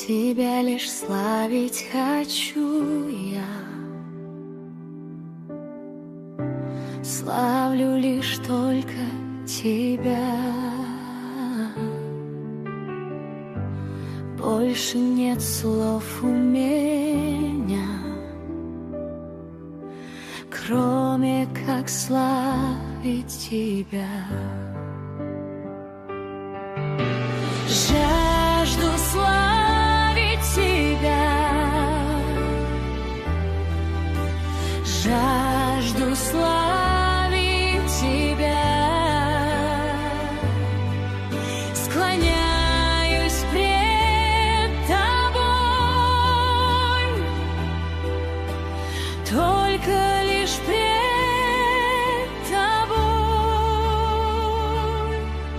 Тебя лишь славить хочу я. Славлю лишь только Тебя. Больше нет слов у меня, кроме как славить Тебя. Жажду славить Тебя, жажду славить Тебя, склоняюсь пред Тобой, только лишь пред Тобой.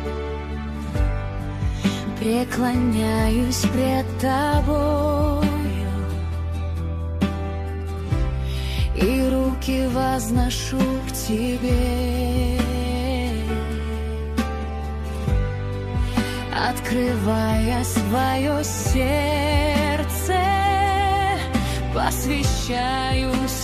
Преклоняюсь пред Тобою и руки возношу к Тебе, открывая свое сердце, посвящаюсь